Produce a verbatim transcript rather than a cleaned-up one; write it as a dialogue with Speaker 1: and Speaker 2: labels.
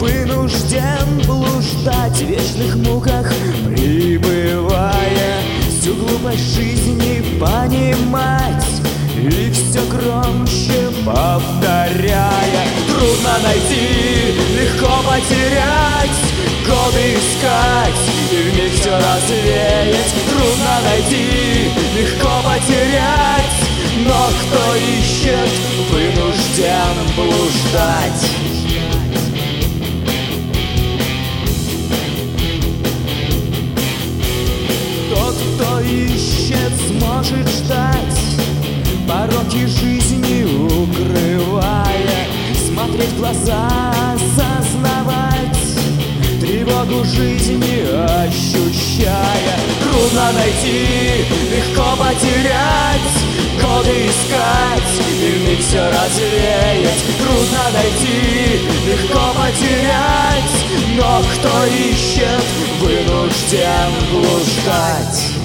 Speaker 1: вынужден блуждать в вечных муках, пребывая, всю глупость жизни понимать и все громче повторяя. Трудно найти, легко потерять, годы искать и вмиг все развеять. Трудно найти, легко потерять, но кто ищет, вынужден блуждать. Тот, кто ищет, сможет ждать, пороки жизни укрывая, смотреть в глаза, осознавать, тревогу жизни ощущая. Трудно найти, легко потерять, годы искать и вмиг все развеять. Трудно найти, легко потерять, но кто ищет, вынужден блуждать.